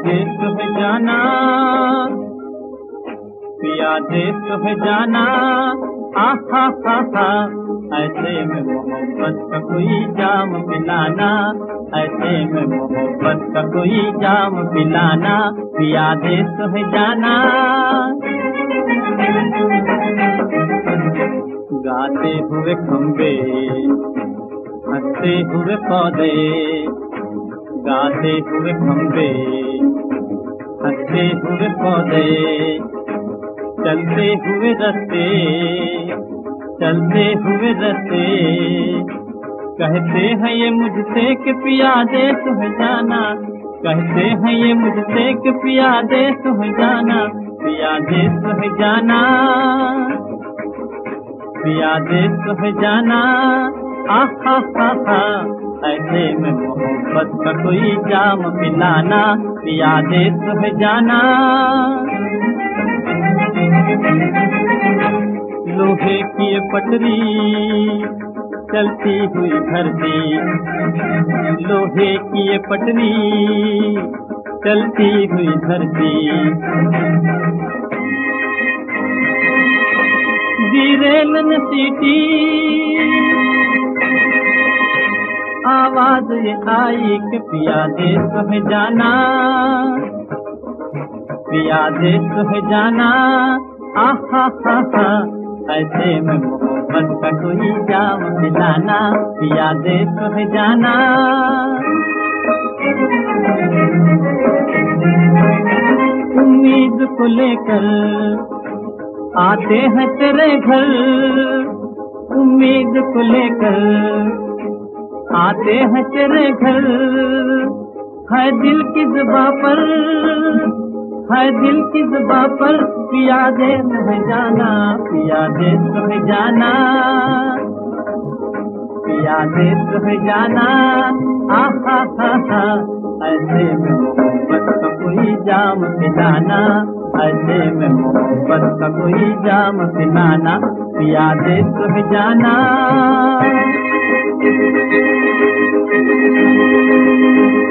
दे सुह जाना, पिया दे सुह जाना, आहा हा हा। ऐसे में मोहब्बत का कोई जाम पिलाना, ऐसे में मोहब्बत का कोई जाम पिलाना, पिया दे सुह जाना। गाते हुए खंबे, हंसते हुए पौधे, गाते हुए खंबे, हंसते हुए पौधे, चलते हुए रस्ते, चलते हुए रस्ते, कहते हैं ये मुझसे कि पिया दे सुह जाना, कहते हैं ये मुझसे कि पिया दे सुह जाना, पिया दे सुह जाना, पिया दे सुह जाना, आहा हा हा। ऐसे में मोहब्बत का कोई जाम पिलाना, पिया दे सुह जाना। लोहे की ये पटरी चलती हुई धरती, लोहे की ये पटरी चलती हुई धरती, रेलन सीटी आवाज ये आई कि पिया दे सुह जाना, पिया दे सुह जाना, आहा हा हा। ऐसे में मोहब्बत का कोई जाम पिलाना, पिया दे सुह जाना। उम्मीद को लेकर आते हैं तेरे घर, उम्मीद को लेकर आते हैं तेरे घर, है दिल की जुबां पर, है दिल की जुबां पर, पिया दे सुह जाना, पिया दे सुह जाना, पिया दे सुह जाना, आहा हा हा। ऐसे में मोहब्बत का कोई जाम पिलाना, ऐसे में मोहब्बत का कोई जाम पिलाना, पिया दे सुह जाना।